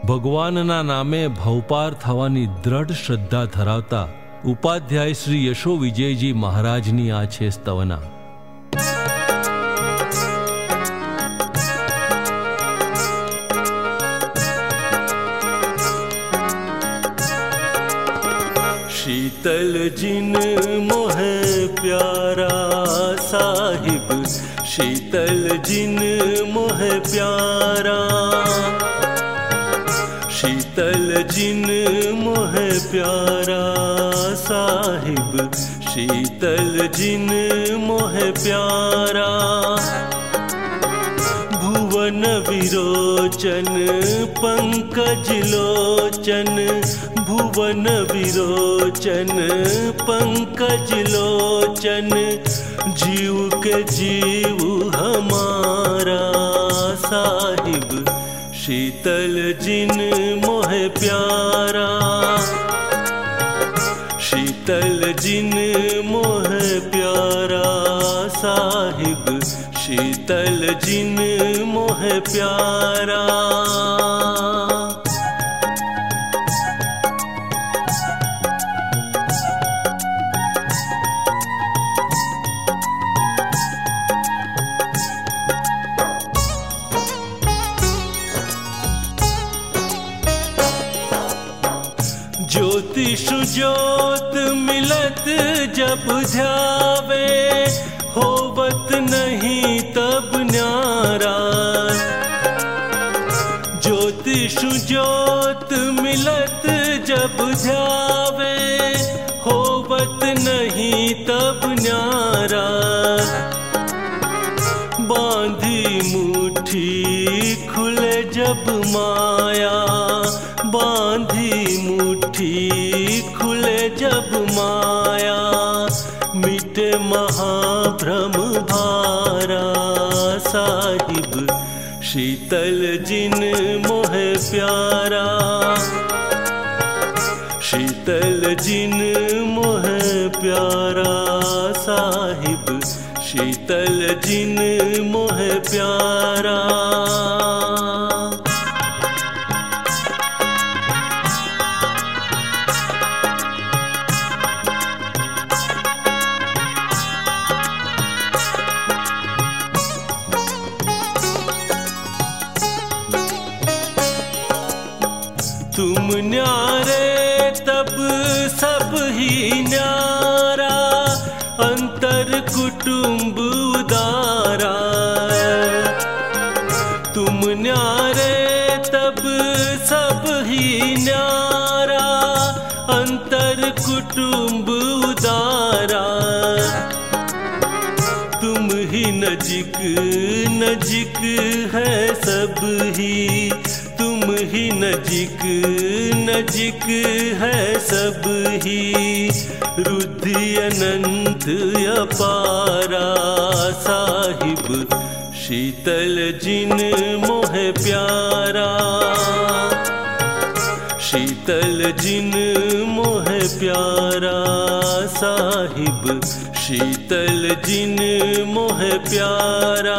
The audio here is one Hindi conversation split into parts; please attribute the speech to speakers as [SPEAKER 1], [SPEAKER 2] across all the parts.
[SPEAKER 1] ભગવાનના નામે ભવપાર થવાની દ્રઢ શ્રદ્ધા ધરાવતા ઉપાધ્યાય શ્રી યશો વિજયજી મહારાજની આ છે સ્તવના.
[SPEAKER 2] शीतल जिन मोह प्यारा साहिब, शीतल जिन मोह प्यारा, शीतल जिन मोह प्यारा साहिब, शीतल जिन मोह प्यारा. भुवन विरोचन पंकज लोचन, भुवन विरोचन पंकज लोचन, जीव के जीव हमारा साहिब, शीतल जिन मोह प्यारा, शीतल जिन मोह प्यारा साहिब, शीतल जिन मोह प्यारा. ज्योतिषु ज्योत मिलत जब ध्यावे, होवत नहीं तब न्यारा. ज्योतिषु ज्योत मिलत जब ध्यावे, होवत नहीं तब न्यारा. बांधी मुट्ठी खुले जब माया, बांधी मुट्ठी खुले जब माया, मिटे महाभ्रम भारा साहिब, शीतल जिन मोह प्यारा, शीतल जिन मोह प्यारा साहिब, शीतल जिन मोह प्यारा. तुम न्यारे तब सब ही न्यारा, अंतर कुटुंब उदारा. तुम न्यारे तब सब ही न्यारा, अंतर कुटुंब उदारा. तुम ही नजिक नजिक है सब ही, तुम ही नजिक नजिक है सब ही. रुद्धि अनंत अपारा साहिब, शीतल जिन मोह प्यारा, शीतल जिन मोह प्यारा साहिब, शीतल जिन मोह प्यारा.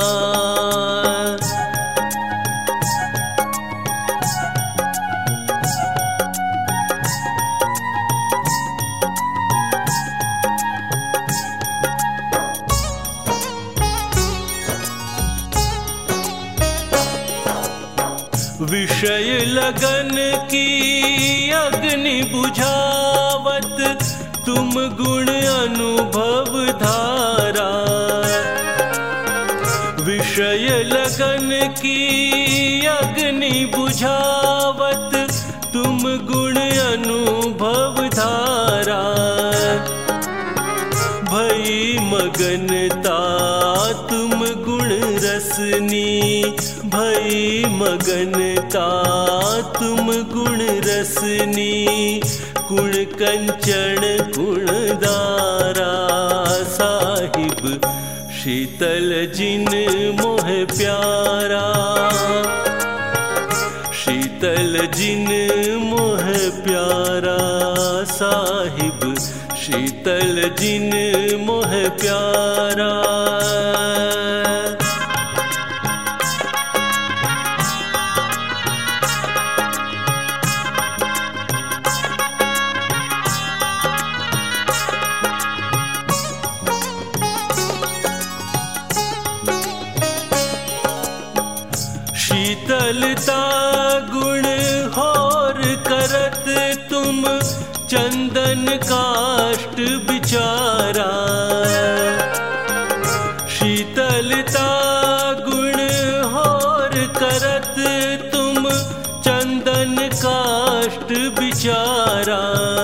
[SPEAKER 2] विषय लगन की अग्नि बुझावत, तुम गुण अनुभव धारा. विषय लगन की अग्नि बुझावत, तुम गुण अनुभव धारा. भई मगनता तुम गुण रसनी, भई मगनता तुम गुण रसनी. गुण कंचन गुणदारा साहिब, शीतल जिन मोह प्यारा, शीतल जिन मोह प्यारा साहिब, शीतल जिन मोह प्यारा. शीतलता गुण होर करत तुम चंदन काष्ठ बिचारा। शीतलता गुण होर करत तुम चंदन काष्ठ बिचारा।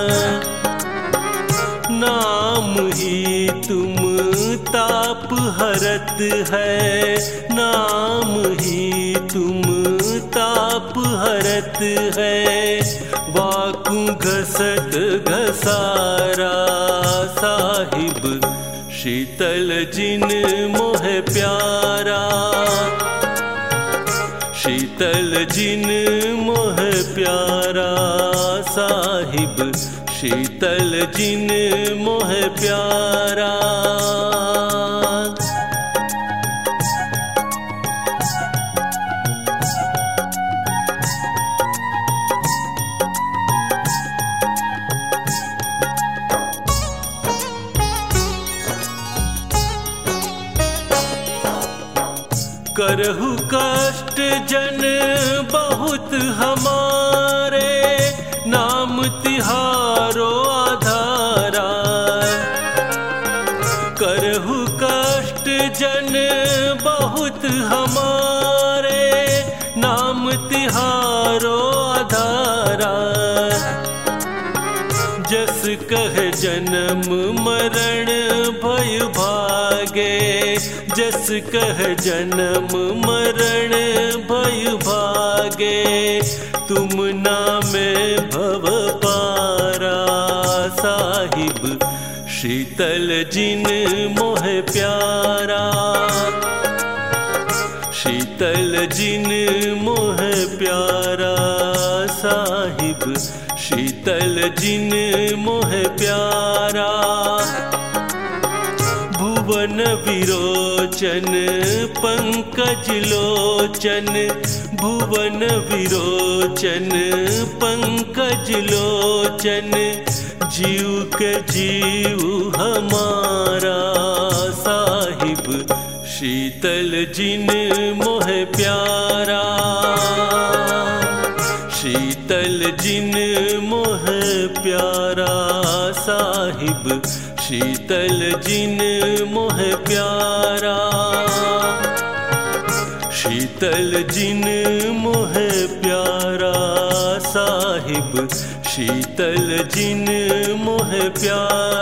[SPEAKER 2] नाम ही तुम ताप हरत है, नाम ही तुम ताप हरत है। वाकु घसत घसारा साहिब शीतल जिन मोह प्यारा। शीतल जिन मोह प्यारा साहिब शीतल जिन मोह प्यारा। करहु कष्ट जन बहुत हमारे, नाम तिहारो आधारा। करहु कष्ट जन बहुत हमारे, नाम तिहारो आधारा। जस कह जन्म मरण भय भागे, जस कह जन्म मरण भय भागे। तुम नामे भव पारा साहिब शीतल जिन मोह प्यारा। शीतल जिन मोह प्यारा साहिब शीतल जिन मोह प्यारा। भुवन विरोचन पंकज लोचन, भुवन विरोचन पंकज लोचन। जीव के जीव हमारा साहिब शीतल जिन मोह प्यारा। शीतल जिन मोह प्यारा साहिब शीतल जिन मोह प्यारा। शीतल जिन मोह प्यारा साहिब शीतल जिन मोह प्यारा।